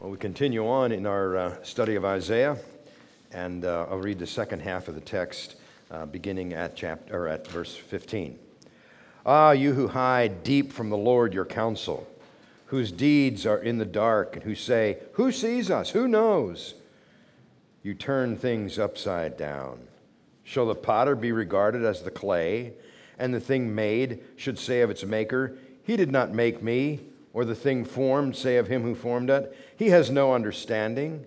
Well, we continue on in our study of Isaiah, and I'll read the second half of the text, beginning at verse 15. Ah, you who hide deep from the Lord your counsel, whose deeds are in the dark, and who say, "Who sees us? Who knows?" You turn things upside down. Shall the potter be regarded as the clay, and the thing made should say of its maker, "He did not make me," or the thing formed say of him who formed it, "He has no understanding"?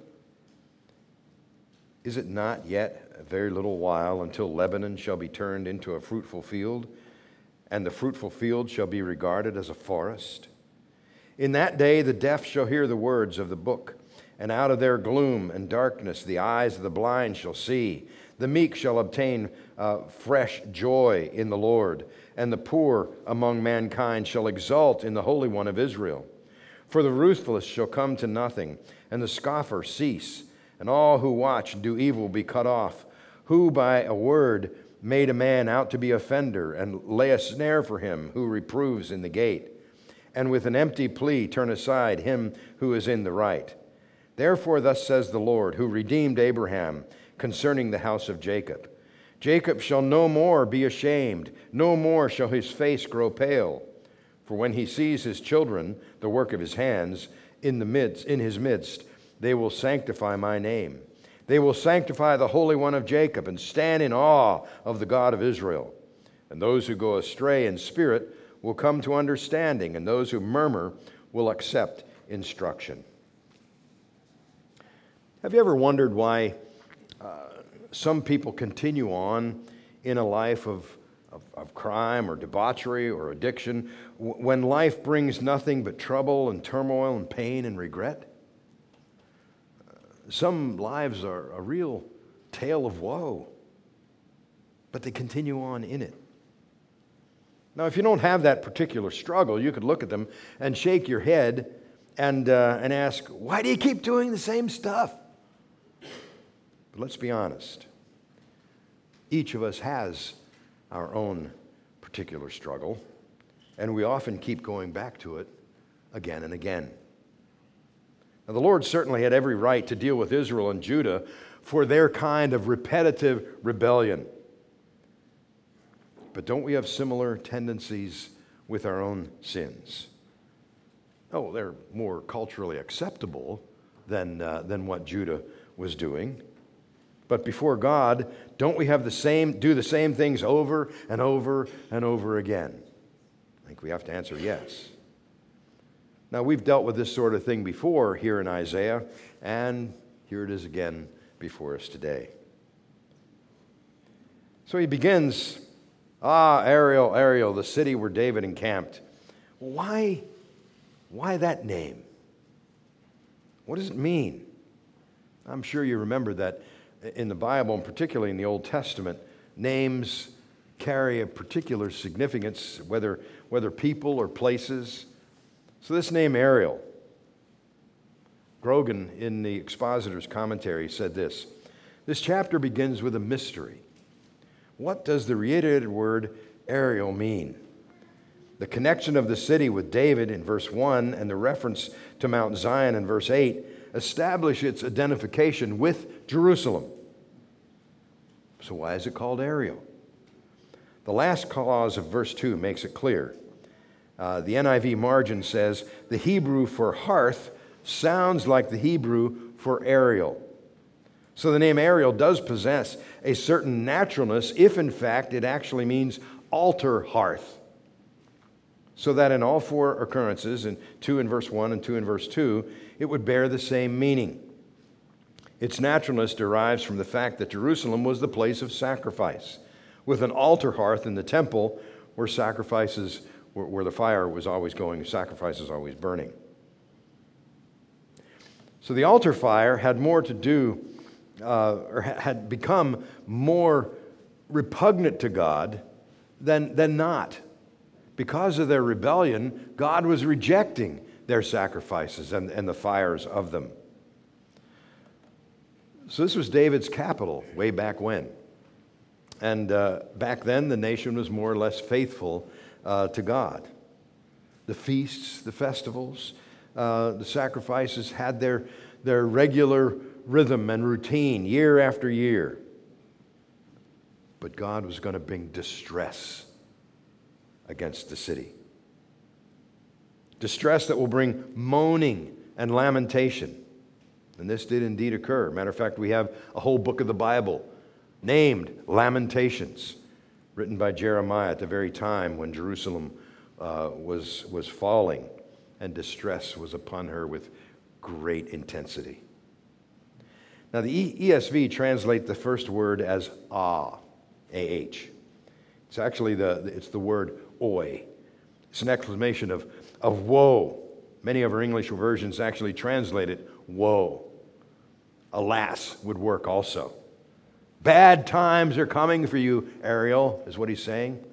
Is it not yet a very little while until Lebanon shall be turned into a fruitful field, and the fruitful field shall be regarded as a forest? In that day the deaf shall hear the words of the book, and out of their gloom and darkness the eyes of the blind shall see. The meek shall obtain fresh joy in the Lord, and the poor among mankind shall exult in the Holy One of Israel. For the ruthless shall come to nothing, and the scoffer cease, and all who watch and do evil will be cut off. Who by a word made a man out to be offender, and lay a snare for him who reproves in the gate, and with an empty plea turn aside him who is in the right. Therefore thus says the Lord, who redeemed Abraham, concerning the house of Jacob. Jacob shall no more be ashamed, no more shall his face grow pale. For when he sees his children, the work of his hands, in his midst, they will sanctify my name. They will sanctify the Holy One of Jacob, and stand in awe of the God of Israel. And those who go astray in spirit will come to understanding, and those who murmur will accept instruction. Have you ever wondered why some people continue on in a life of crime or debauchery or addiction when life brings nothing but trouble and turmoil and pain and regret? Some lives are a real tale of woe, but they continue on in it. Now, if you don't have that particular struggle, you could look at them and shake your head and ask, why do you keep doing the same stuff? But let's be honest. Each of us has our own particular struggle, and we often keep going back to it again and again. Now, the Lord certainly had every right to deal with Israel and Judah for their kind of repetitive rebellion. But don't we have similar tendencies with our own sins? Oh, they're more culturally acceptable than what Judah was doing. But before God, don't we have do the same things over and over and over again? I think we have to answer yes. Now, we've dealt with this sort of thing before here in Isaiah, and here it is again before us today. So he begins, Ariel, Ariel, the city where David encamped. Why that name? What does it mean? I'm sure you remember that in the Bible, and particularly in the Old Testament, names carry a particular significance, whether people or places. So this name Ariel, Grogan in the Expositor's Commentary said this: this chapter begins with a mystery. What does the reiterated word Ariel mean? The connection of the city with David in verse 1 and the reference to Mount Zion in verse 8 establish its identification with Jerusalem. So why is it called Ariel? The last clause of verse 2 makes it clear. The NIV margin says, the Hebrew for hearth sounds like the Hebrew for Ariel. So the name Ariel does possess a certain naturalness if in fact it actually means altar hearth. So that in all four occurrences, in 2 in verse 1 and 2 in verse 2, it would bear the same meaning. Its naturalness derives from the fact that Jerusalem was the place of sacrifice, with an altar hearth in the temple where where the fire was always going, sacrifices always burning. So the altar fire had more to do, or had become more repugnant to God than not. Because of their rebellion, God was rejecting their sacrifices and the fires of them. So this was David's capital way back when. And back then, the nation was more or less faithful to God. The feasts, the festivals, The sacrifices had their regular rhythm and routine year after year. But God was going to bring distress against the city. Distress that will bring moaning and lamentation. And this did indeed occur. Matter of fact, we have a whole book of the Bible named Lamentations, written by Jeremiah at the very time when Jerusalem was falling and distress was upon her with great intensity. Now, the ESV translates the first word as ah, A-H. It's actually the word oi. It's an exclamation of woe. Many of our English versions actually translate it woe. Alas would work also. Bad times are coming for you, Ariel, is what he's saying.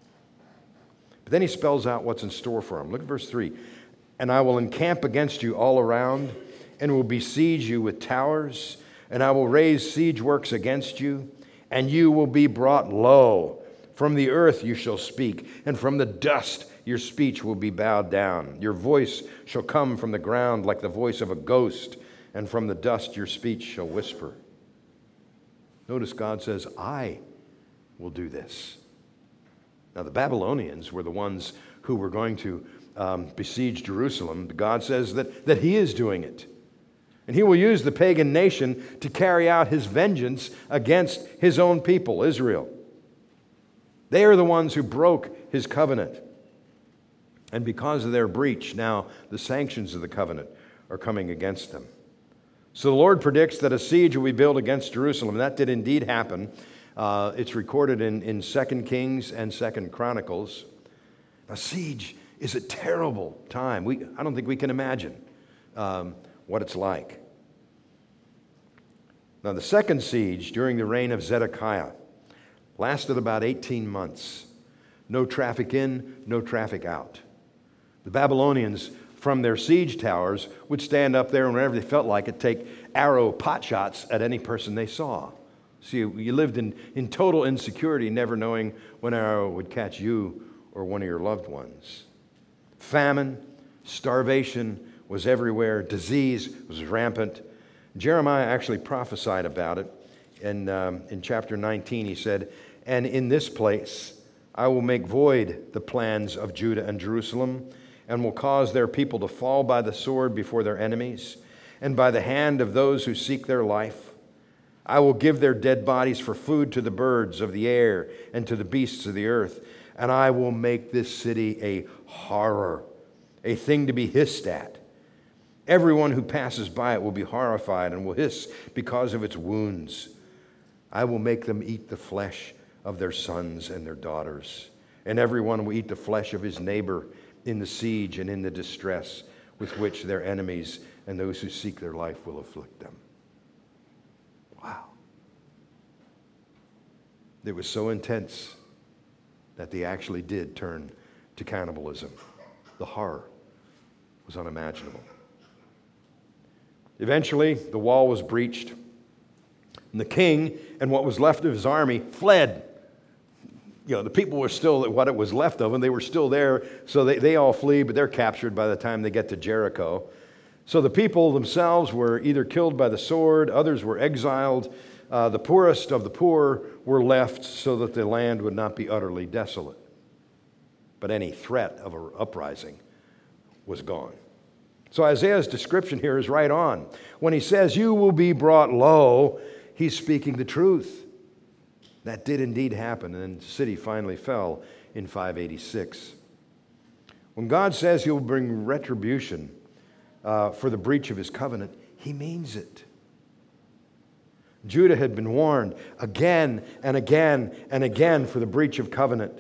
But then he spells out what's in store for him. Look at verse 3. And I will encamp against you all around, and will besiege you with towers, and I will raise siege works against you, and you will be brought low. From the earth you shall speak, and from the dust your speech will be bowed down. Your voice shall come from the ground like the voice of a ghost, and from the dust your speech shall whisper. Notice God says, I will do this. Now, the Babylonians were the ones who were going to besiege Jerusalem. God says that he is doing it. And he will use the pagan nation to carry out his vengeance against his own people, Israel. They are the ones who broke his covenant. And because of their breach, now the sanctions of the covenant are coming against them. So the Lord predicts that a siege will be built against Jerusalem. That did indeed happen. It's recorded in 2 Kings and 2 Chronicles. A siege is a terrible time. I don't think we can imagine what it's like. Now, the second siege during the reign of Zedekiah lasted about 18 months. No traffic in, no traffic out. The Babylonians, from their siege towers, would stand up there and whenever they felt like it, take arrow pot shots at any person they saw. So you lived in total insecurity, never knowing when an arrow would catch you or one of your loved ones. Famine, starvation was everywhere. Disease was rampant. Jeremiah actually prophesied about it. In chapter 19, he said, and in this place I will make void the plans of Judah and Jerusalem, and will cause their people to fall by the sword before their enemies, and by the hand of those who seek their life. I will give their dead bodies for food to the birds of the air and to the beasts of the earth, and I will make this city a horror, a thing to be hissed at. Everyone who passes by it will be horrified and will hiss because of its wounds. I will make them eat the flesh of their sons and their daughters, and everyone will eat the flesh of his neighbor in the siege and in the distress with which their enemies and those who seek their life will afflict them. Wow. It was so intense that they actually did turn to cannibalism. The horror was unimaginable. Eventually, the wall was breached, and the king and what was left of his army fled. The people were still what it was left of them. They were still there, so they all flee, but they're captured by the time they get to Jericho. So the people themselves were either killed by the sword, others were exiled. The poorest of the poor were left so that the land would not be utterly desolate. But any threat of an uprising was gone. So Isaiah's description here is right on. When he says, you will be brought low, he's speaking the truth. That did indeed happen, and the city finally fell in 586. When God says he'll bring retribution for the breach of his covenant, he means it. Judah had been warned again and again and again for the breach of covenant.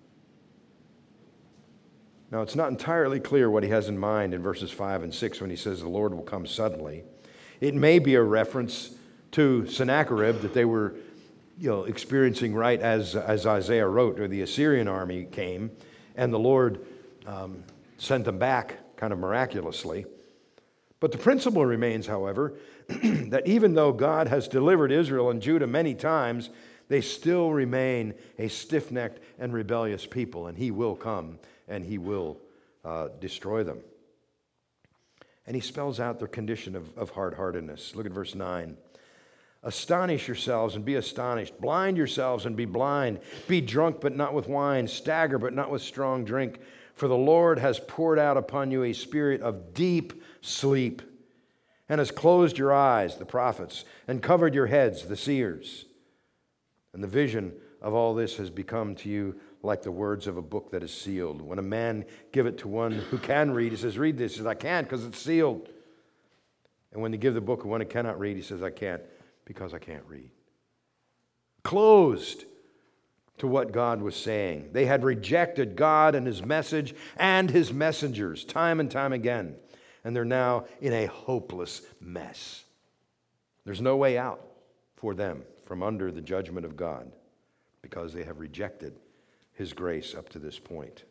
Now, it's not entirely clear what he has in mind in verses 5 and 6 when he says the Lord will come suddenly. It may be a reference to Sennacherib that they were experiencing right as Isaiah wrote, or the Assyrian army came, and the Lord sent them back kind of miraculously. But the principle remains, however, that even though God has delivered Israel and Judah many times, they still remain a stiff-necked and rebellious people, and he will come and he will destroy them. And he spells out their condition of hard-heartedness. Look at verse 9. Astonish yourselves and be astonished. Blind yourselves and be blind. Be drunk, but not with wine. Stagger, but not with strong drink. For the Lord has poured out upon you a spirit of deep sleep, and has closed your eyes, the prophets, and covered your heads, the seers. And the vision of all this has become to you like the words of a book that is sealed. When a man give it to one who can read, he says, read this. He says, I can't because it's sealed. And when they give the book to one who cannot read, he says, I can't because I can't read. Closed to what God was saying. They had rejected God and his message and his messengers time and time again. And they're now in a hopeless mess. There's no way out for them from under the judgment of God because they have rejected his grace up to this point.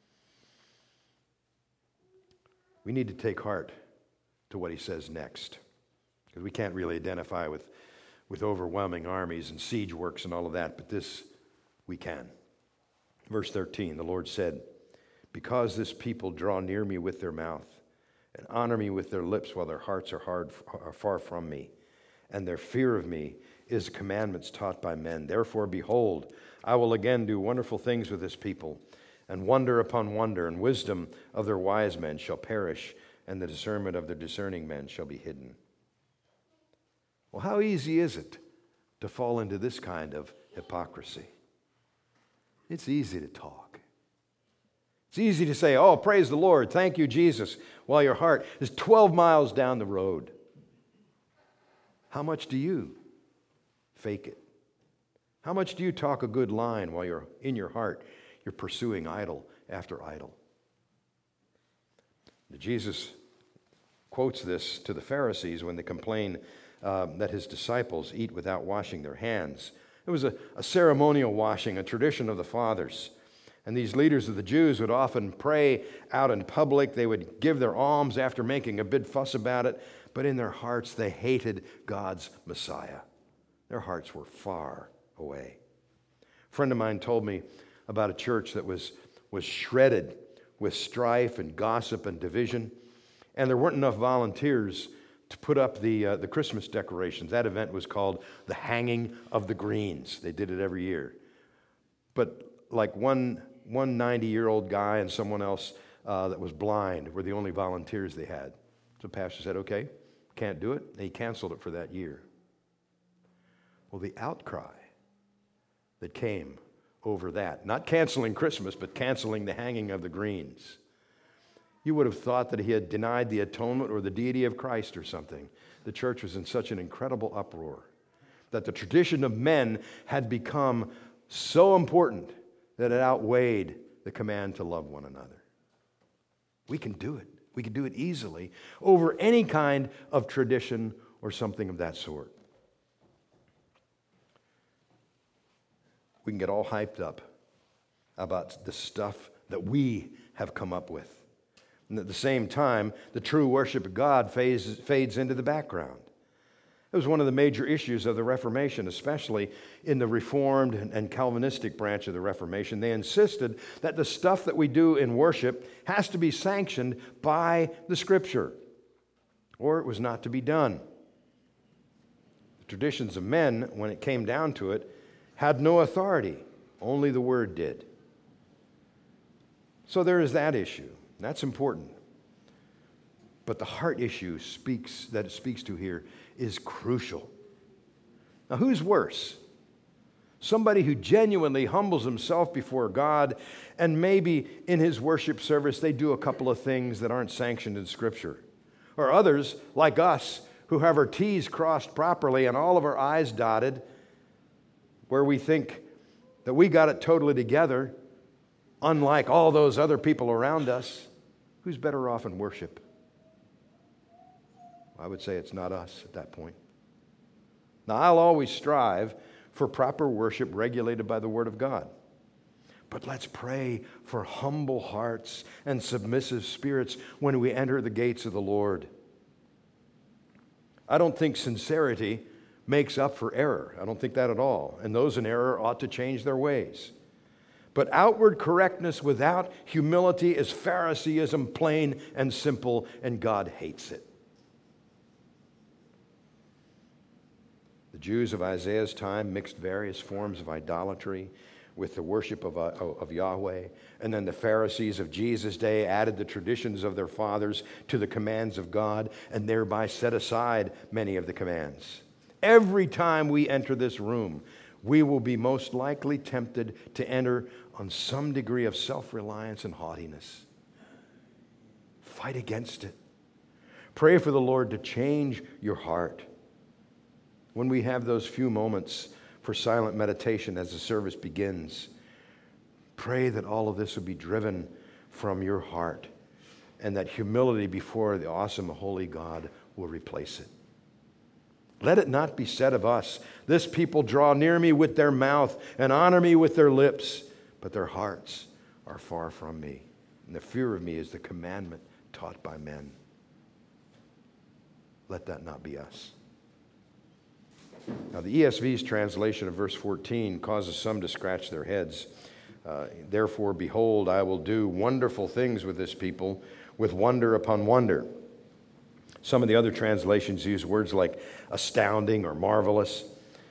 We need to take heart to what he says next, because we can't really identify with overwhelming armies and siege works and all of that, but this we can. Verse 13, the Lord said, because this people draw near me with their mouth and honor me with their lips while their hearts are far from me, and their fear of me is commandments taught by men. Therefore, behold, I will again do wonderful things with this people, and wonder upon wonder, and wisdom of their wise men shall perish, and the discernment of their discerning men shall be hidden. Well, how easy is it to fall into this kind of hypocrisy? It's easy to talk. It's easy to say, oh, praise the Lord, thank you, Jesus, while your heart is 12 miles down the road. How much do you fake it? How much do you talk a good line while you're in your heart, you're pursuing idol after idol? Jesus quotes this to the Pharisees when they complain that his disciples eat without washing their hands. It was a ceremonial washing, a tradition of the fathers. And these leaders of the Jews would often pray out in public. They would give their alms after making a big fuss about it. But in their hearts, they hated God's Messiah. Their hearts were far away. A friend of mine told me about a church that was shredded with strife and gossip and division. And there weren't enough volunteers to put up the Christmas decorations. That event was called the Hanging of the Greens. They did it every year. But like one 90-year-old guy and someone else that was blind were the only volunteers they had. So the pastor said, okay, can't do it. And he canceled it for that year. Well, the outcry that came over that, not canceling Christmas, but canceling the hanging of the greens. You would have thought that he had denied the atonement or the deity of Christ or something. The church was in such an incredible uproar that the tradition of men had become so important that it outweighed the command to love one another. We can do it. We can do it easily over any kind of tradition or something of that sort. We can get all hyped up about the stuff that we have come up with. And at the same time, the true worship of God fades into the background. It was one of the major issues of the Reformation, especially in the Reformed and Calvinistic branch of the Reformation. They insisted that the stuff that we do in worship has to be sanctioned by the Scripture, or it was not to be done. The traditions of men, when it came down to it, had no authority. Only the Word did. So there is that issue. That's important. But the heart issue that it speaks to here is crucial. Now, who's worse? Somebody who genuinely humbles himself before God, and maybe in his worship service they do a couple of things that aren't sanctioned in Scripture. Or others, like us, who have our T's crossed properly and all of our I's dotted, where we think that we got it totally together, unlike all those other people around us. Who's better off in worship? I would say it's not us at that point. Now, I'll always strive for proper worship regulated by the Word of God. But let's pray for humble hearts and submissive spirits when we enter the gates of the Lord. I don't think sincerity makes up for error. I don't think that at all. And those in error ought to change their ways. But outward correctness without humility is Phariseeism, plain and simple, and God hates it. The Jews of Isaiah's time mixed various forms of idolatry with the worship of Yahweh. And then the Pharisees of Jesus' day added the traditions of their fathers to the commands of God and thereby set aside many of the commands. Every time we enter this room, we will be most likely tempted to enter on some degree of self-reliance and haughtiness. Fight against it. Pray for the Lord to change your heart. When we have those few moments for silent meditation as the service begins, pray that all of this will be driven from your heart and that humility before the awesome, holy God will replace it. Let it not be said of us, this people draw near me with their mouth and honor me with their lips, but their hearts are far from me. And the fear of me is the commandment taught by men. Let that not be us. Now, the ESV's translation of verse 14 causes some to scratch their heads. Therefore, behold, I will do wonderful things with this people, with wonder upon wonder. Some of the other translations use words like astounding or marvelous.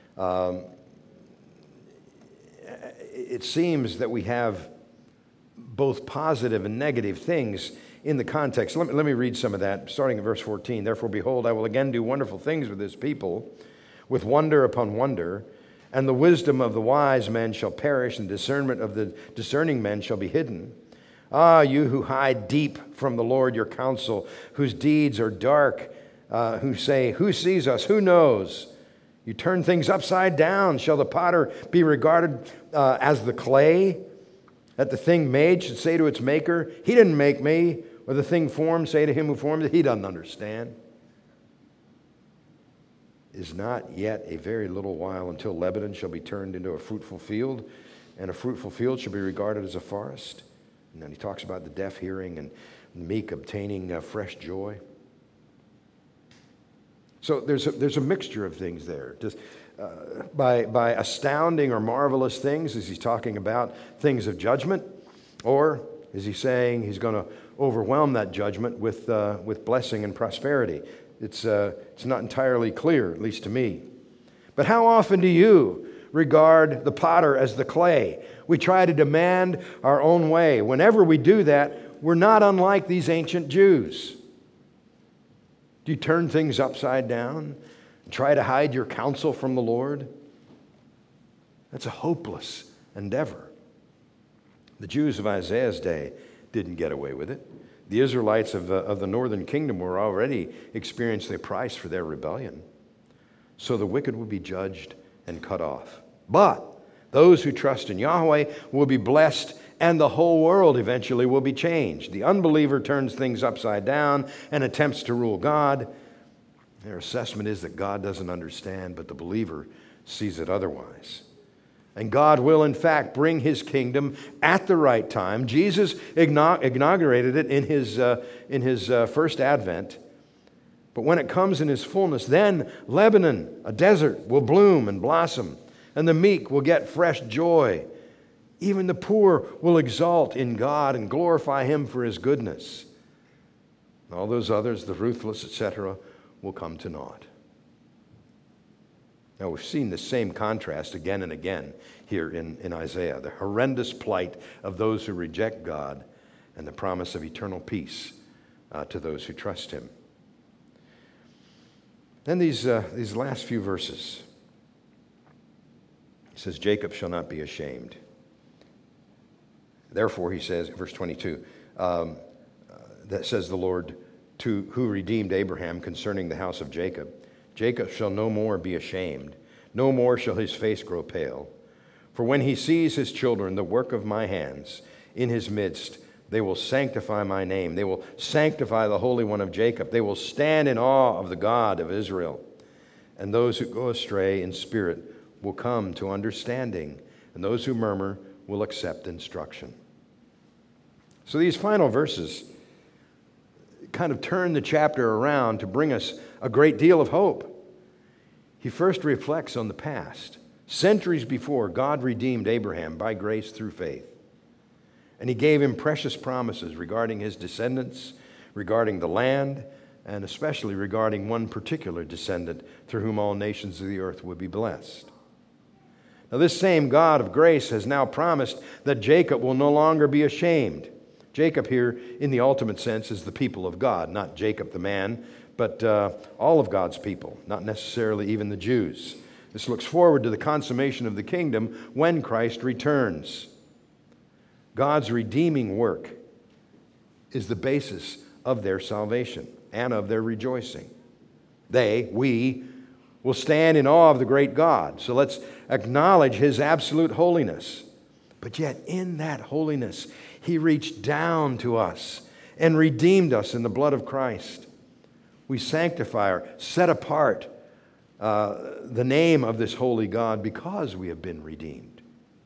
It seems that we have both positive and negative things in the context. Let me read some of that, starting in verse 14. Therefore, behold, I will again do wonderful things with this people, with wonder upon wonder, and the wisdom of the wise men shall perish, and discernment of the discerning men shall be hidden. Ah, you who hide deep from the Lord your counsel, whose deeds are dark, who say, who sees us, who knows? You turn things upside down. Shall the potter be regarded as the clay? That the thing made should say to its maker, he didn't make me. Or the thing formed say to him who formed it, he doesn't understand. Is not yet a very little while until Lebanon shall be turned into a fruitful field, and a fruitful field shall be regarded as a forest. And then he talks about the deaf hearing and the meek obtaining fresh joy. So there's a mixture of things there. Just by astounding or marvelous things, is he talking about things of judgment, or is he saying he's going to overwhelm that judgment with blessing and prosperity? It's not entirely clear, at least to me. But how often do you regard the potter as the clay? We try to demand our own way. Whenever we do that, we're not unlike these ancient Jews. Do you turn things upside down and try to hide your counsel from the Lord? That's a hopeless endeavor. The Jews of Isaiah's day didn't get away with it. The Israelites of the northern kingdom were already experiencing the price for their rebellion. So the wicked will be judged and cut off. But those who trust in Yahweh will be blessed, and the whole world eventually will be changed. The unbeliever turns things upside down and attempts to rule God. Their assessment is that God doesn't understand, but the believer sees it otherwise. And God will, in fact, bring his kingdom at the right time. Jesus inaugurated it in his first advent. But when it comes in his fullness, then Lebanon, a desert, will bloom and blossom, and the meek will get fresh joy. Even the poor will exalt in God and glorify him for his goodness. All those others, the ruthless, etc., will come to naught. Now, we've seen the same contrast again and again here in Isaiah, the horrendous plight of those who reject God and the promise of eternal peace to those who trust him. Then these last few verses, it says, Jacob shall not be ashamed. Therefore, he says, verse 22, that says the Lord who redeemed Abraham concerning the house of Jacob, Jacob shall no more be ashamed, no more shall his face grow pale. For when he sees his children, the work of my hands, in his midst, they will sanctify my name. They will sanctify the Holy One of Jacob. They will stand in awe of the God of Israel. And those who go astray in spirit will come to understanding, and those who murmur will accept instruction. So these final verses kind of turn the chapter around to bring us a great deal of hope. He first reflects on the past. Centuries before, God redeemed Abraham by grace through faith. And he gave him precious promises regarding his descendants, regarding the land, and especially regarding one particular descendant through whom all nations of the earth would be blessed. Now, this same God of grace has now promised that Jacob will no longer be ashamed. Jacob here, in the ultimate sense, is the people of God, not Jacob the man, but all of God's people, not necessarily even the Jews. This looks forward to the consummation of the kingdom when Christ returns. God's redeeming work is the basis of their salvation and of their rejoicing. We, will stand in awe of the great God. So let's acknowledge His absolute holiness. But yet in that holiness, He reached down to us and redeemed us in the blood of Christ. We sanctify or set apart the name of this holy God because we have been redeemed.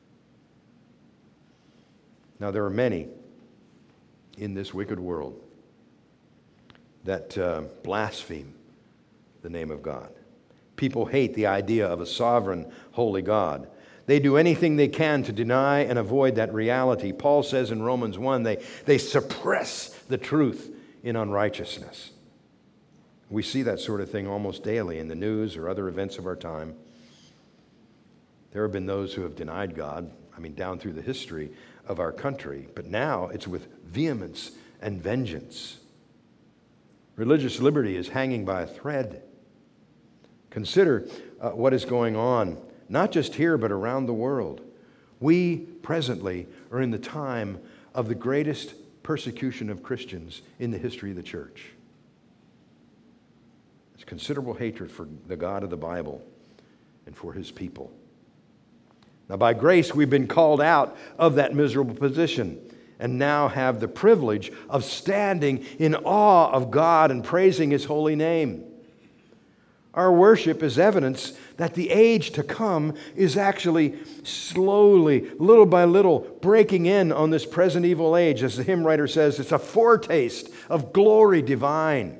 Now, there are many in this wicked world that blaspheme the name of God. People hate the idea of a sovereign, holy God. They do anything they can to deny and avoid that reality. Paul says in Romans 1, they suppress the truth in unrighteousness. We see that sort of thing almost daily in the news or other events of our time. There have been those who have denied God, down through the history of our country, but now it's with vehemence and vengeance. Religious liberty is hanging by a thread. Consider what is going on, not just here, but around the world. We presently are in the time of the greatest persecution of Christians in the history of the church. There's considerable hatred for the God of the Bible and for His people. Now, by grace, we've been called out of that miserable position and now have the privilege of standing in awe of God and praising His holy name. Our worship is evidence that the age to come is actually slowly, little by little, breaking in on this present evil age. As the hymn writer says, it's a foretaste of glory divine.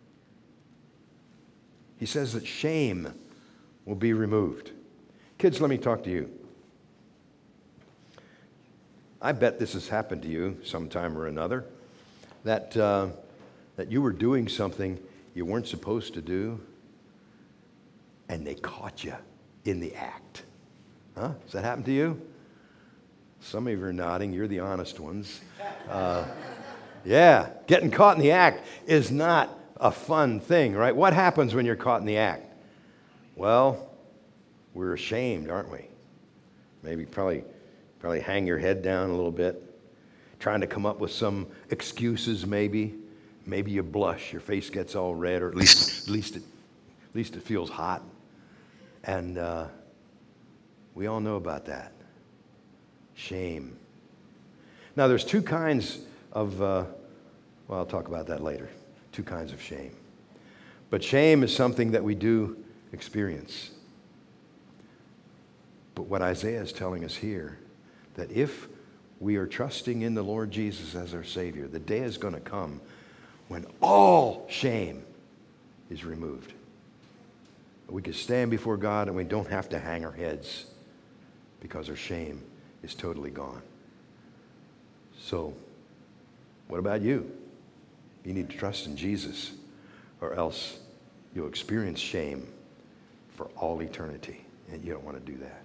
He says that shame will be removed. Kids, let me talk to you. I bet this has happened to you sometime or another, that you were doing something you weren't supposed to do, and they caught you in the act. Huh? Does that happen to you? Some of you are nodding. You're the honest ones. Yeah, getting caught in the act is not a fun thing, right? What happens when you're caught in the act? Well, we're ashamed, aren't we? Maybe probably hang your head down a little bit, trying to come up with some excuses maybe. Maybe you blush, your face gets all red, or at least it feels hot. And we all know about that. Shame. Now, there's two kinds of, I'll talk about that later. Two kinds of shame. But shame is something that we do experience. But what Isaiah is telling us here, that if we are trusting in the Lord Jesus as our Savior, the day is going to come when all shame is removed. We can stand before God and we don't have to hang our heads because our shame is totally gone. So, what about you? You need to trust in Jesus, or else you'll experience shame for all eternity, and you don't want to do that.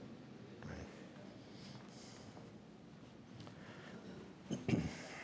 Right?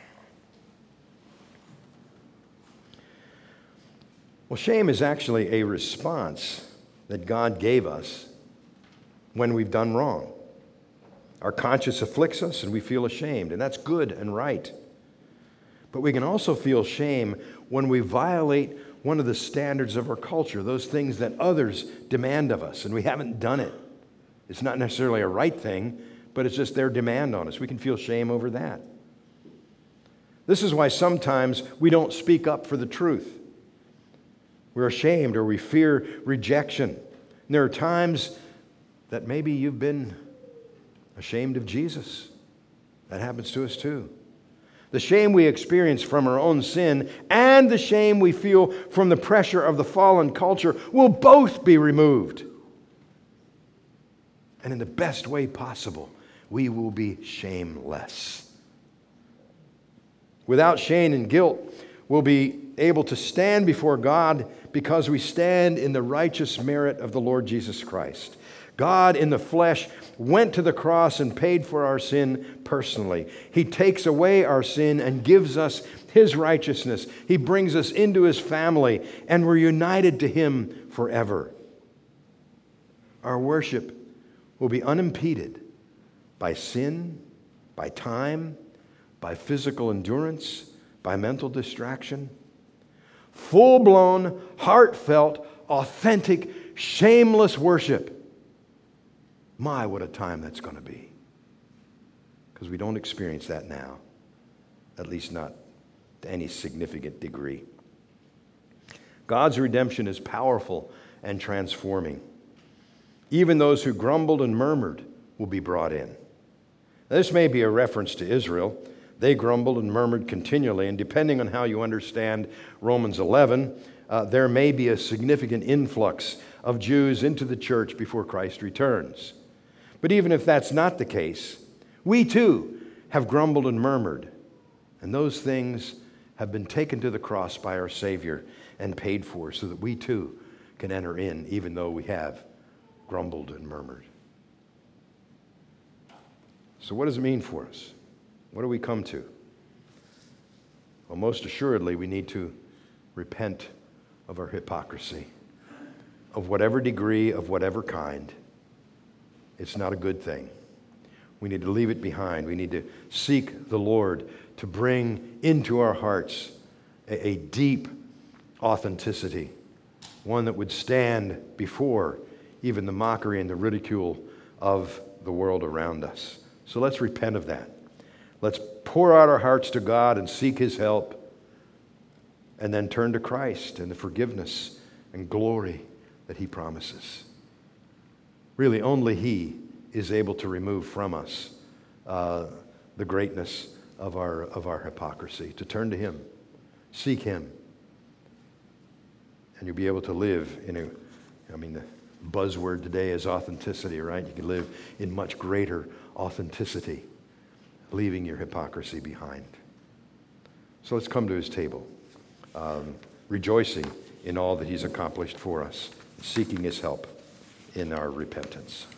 Well, shame is actually a response that God gave us when we've done wrong. Our conscience afflicts us and we feel ashamed, and that's good and right. But we can also feel shame when we violate one of the standards of our culture, those things that others demand of us, and we haven't done it. It's not necessarily a right thing, but it's just their demand on us. We can feel shame over that. This is why sometimes we don't speak up for the truth. We're ashamed or we fear rejection. And there are times that maybe you've been ashamed of Jesus. That happens to us too. The shame we experience from our own sin and the shame we feel from the pressure of the fallen culture will both be removed. And in the best way possible, we will be shameless. without shame and guilt, we'll be able to stand before God because we stand in the righteous merit of the Lord Jesus Christ. God in the flesh went to the cross and paid for our sin personally. He takes away our sin and gives us His righteousness. He brings us into His family, and we're united to Him forever. Our worship will be unimpeded by sin, by time, by physical endurance, by mental distraction. Full-blown, heartfelt, authentic, shameless worship. My, what a time that's going to be. Because we don't experience that now, at least not to any significant degree. God's redemption is powerful and transforming. Even those who grumbled and murmured will be brought in. Now, this may be a reference to Israel. They grumbled and murmured continually, and depending on how you understand Romans 11, there may be a significant influx of Jews into the church before Christ returns. But even if that's not the case, we too have grumbled and murmured, and those things have been taken to the cross by our Savior and paid for so that we too can enter in, even though we have grumbled and murmured. So what does it mean for us? What do we come to? Well, most assuredly, we need to repent of our hypocrisy, of whatever degree, of whatever kind. It's not a good thing. We need to leave it behind. We need to seek the Lord to bring into our hearts a deep authenticity, one that would stand before even the mockery and the ridicule of the world around us. So let's repent of that. Let's pour out our hearts to God and seek His help, and then turn to Christ and the forgiveness and glory that He promises. Really, only He is able to remove from us the greatness of our hypocrisy. To turn to Him, seek Him, and you'll be able to live in the buzzword today is authenticity, right? You can live in much greater authenticity, leaving your hypocrisy behind. So let's come to His table, rejoicing in all that He's accomplished for us, seeking His help in our repentance.